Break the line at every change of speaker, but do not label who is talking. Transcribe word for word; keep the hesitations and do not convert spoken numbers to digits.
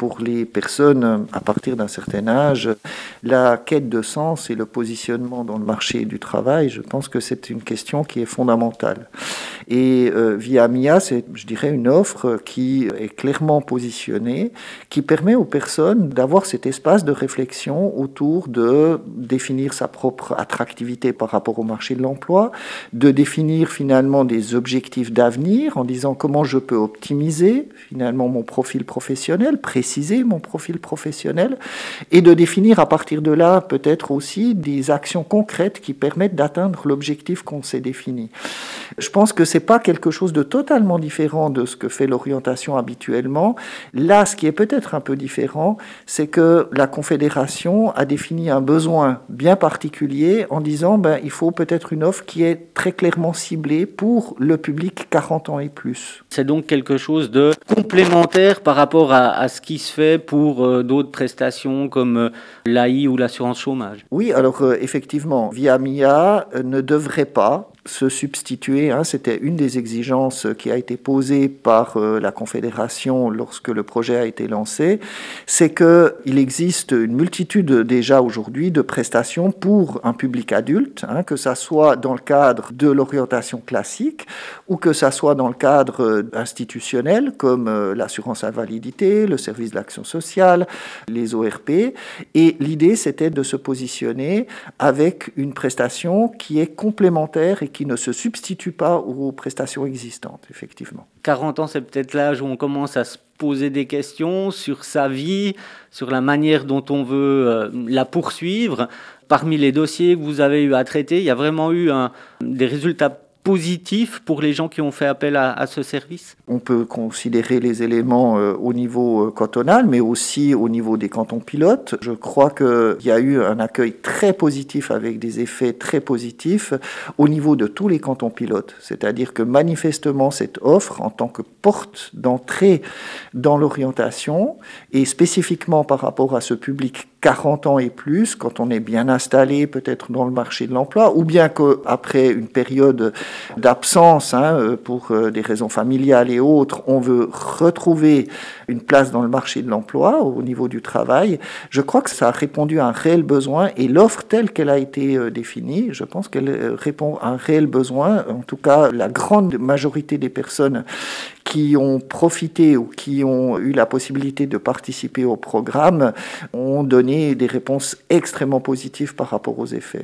pour les personnes à partir d'un certain âge, la quête de sens et le positionnement dans le marché du travail, je pense que c'est une question qui est fondamentale. Et euh, via Mia, c'est, je dirais, une offre qui est clairement positionnée, qui permet aux personnes d'avoir cet espace de réflexion autour de définir sa propre attractivité par rapport au marché de l'emploi, de définir finalement des objectifs d'avenir en disant comment je peux optimiser finalement mon profil professionnel, préciser mon profil professionnel, et de définir à partir de là peut-être aussi des actions concrètes qui permettent d'atteindre l'objectif qu'on s'est défini. Je pense que c'est pas quelque chose de totalement différent de ce que fait l'orientation habituellement. Là, ce qui est peut-être un peu différent, c'est que la Confédération a défini un besoin bien particulier en disant ben, il faut peut-être une offre qui est très clairement ciblée pour le public quarante ans et plus.
C'est donc quelque chose de complémentaire par rapport à, à ce qui se fait pour euh, d'autres prestations comme euh, l'A I ou l'assurance chômage.
Oui, alors euh, effectivement, Via Mia euh, ne devrait pas se substituer, hein, c'était une des exigences qui a été posée par euh, la Confédération lorsque le projet a été lancé, c'est qu'il existe une multitude déjà aujourd'hui de prestations pour un public adulte, hein, que ça soit dans le cadre de l'orientation classique ou que ça soit dans le cadre euh, institutionnel comme euh, l'assurance invalidité, le service de l'action sociale, les O R P. Et l'idée, c'était de se positionner avec une prestation qui est complémentaire et qui ne se substitue pas aux prestations existantes, effectivement.
quarante ans, c'est peut-être l'âge où on commence à se poser des questions sur sa vie, sur la manière dont on veut euh, la poursuivre. Parmi les dossiers que vous avez eu à traiter, il y a vraiment eu un, des résultats positif pour les gens qui ont fait appel à, à ce service?
On peut considérer les éléments euh, au niveau euh, cantonal, mais aussi au niveau des cantons pilotes. Je crois qu'il y a eu un accueil très positif avec des effets très positifs au niveau de tous les cantons pilotes. C'est-à-dire que manifestement, cette offre, en tant que porte d'entrée dans l'orientation, et spécifiquement par rapport à ce public quarante ans et plus, quand on est bien installé peut-être dans le marché de l'emploi, ou bien qu'après une période d'absence, hein, pour des raisons familiales et autres, on veut retrouver une place dans le marché de l'emploi au niveau du travail, je crois que ça a répondu à un réel besoin, et l'offre telle qu'elle a été définie, je pense qu'elle répond à un réel besoin. En tout cas, la grande majorité des personnes qui ont profité ou qui ont eu la possibilité de participer au programme ont donné des réponses extrêmement positives par rapport aux effets.